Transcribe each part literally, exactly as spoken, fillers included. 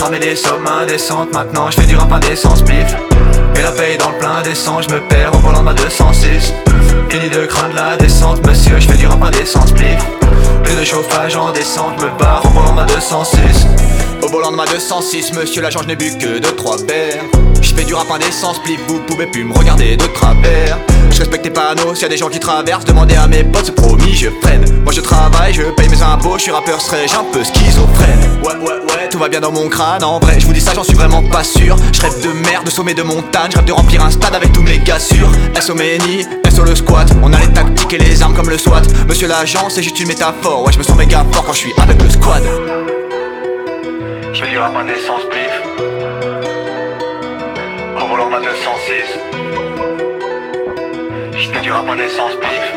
J'cramais des sommes indécentes, maintenant j'fais du rap indécent spliff. Et la paye dans le plein d'essence, j'me perds au volant de ma deux cent six. Fini de craindre la descente, monsieur, j'fais du rap indécent spliff. Plus de chauffage en descente, j'me barre au volant de ma deux cent six. Au volant de ma deux cent six, monsieur l'agent, je n'ai bu que deux trois verres. J'fais du rap indécent spliff, vous pouvez plus me regarder de travers. Je respecte les panneaux, s'il y a des gens qui traversent, demandez à mes potes, c'est promis, je freine. Moi je travaille, je paye mes impôts, je suis rappeur, serais-je un peu schizophrène? Ouais ouais ouais, tout va bien dans mon crâne, en vrai, je vous dis ça, j'en suis vraiment pas sûr. Je rêve de mer, de sommet de montagne, je rêve de remplir un stade avec tous mes gars sûrs. S O Meni, S O le squat, on a les tactiques et les armes comme le SWAT. Monsieur l'agent, c'est juste une métaphore, ouais je me sens méga fort quand je suis avec le squad. Je fais du rap indécent spliff au volant de ma deux cent six. Je fais du rap indécent spliff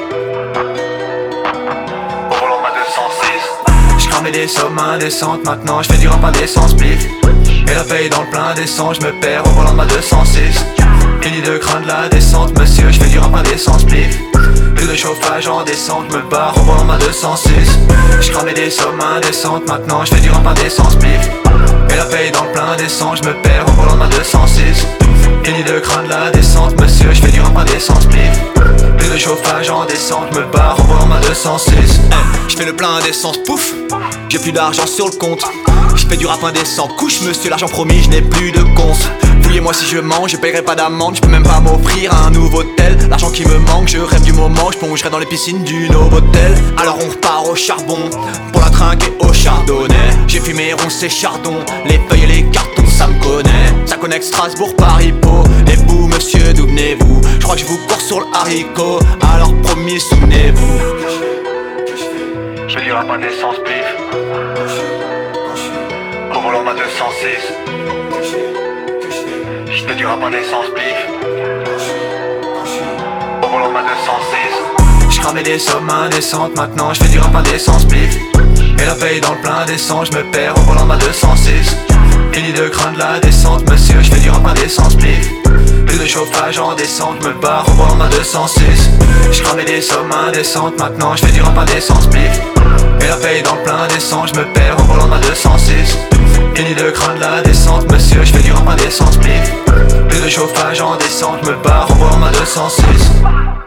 au volant de ma deux cent six. J'cramais des sommes indécentes, maintenant j'fais du rap indécent spliff. Et la paye dans le plein d'essence, j'me perds au volant de ma deux cent six. Fini de craindre la descente, monsieur, j'fais du rap indécent spliff. Plus de chauffage en descente, j'me barre au volant de ma deux cent six. J'cramais des sommes indécentes, maintenant j'fais du rap indécent spliff. Et la paye dans le plein d'essence, j'me perds au volant de ma deux cent six. Fini de craindre la descente, monsieur, j'fais du rap indécent spliff. Plus de chauffage en descente, j'me barre au volant de ma deux cent six. Hey, j'fais le plein d'essence, pouf, j'ai plus d'argent sur le compte. J'fais du rap indécent, couche monsieur, l'argent promis, je n'ai plus de compte. Fouillez-moi si je mens, je paierai pas d'amende, je peux même pas m'offrir un nouveau tel. L'argent qui me manque, je rêve du moment, je plongerai dans les piscines du Novotel. Alors on repart au charbon, pour la trinquer au chardonnay. J'ai fumé ronces et chardon, les feuilles et les cartons, ça me connaît. Ça connecte Strasbourg, Paris, Pau. Et vous monsieur, d'où venez-vous? Je crois que je vous cours sur le haricot, alors promis, souvenez-vous. Je fais du rap indécent spliff au volant de ma deux cent six. Je fais du rap indécent spliff au volant de ma deux cent six. J'cramais des sommes indécentes, maintenant j'fais du rap indécent spliff. Et la paye dans le plein d'essence, j'me perds au volant de ma deux cent six. Fini de craindre la descente, monsieur, j'fais du rap indécent spliff. Plus de chauffage en descente, j'me barre au volant de ma deux cent six. J'cramais des sommes indécentes, maintenant j'fais du rap indécent spliff. Et la paye dans le plein d'essence, j'me perds au volant de ma deux cent six. Fini de craindre la descente, monsieur, j'fais du rap indécent spliff. Plus de chauffage en descente, j'me barre au volant de ma deux cent six.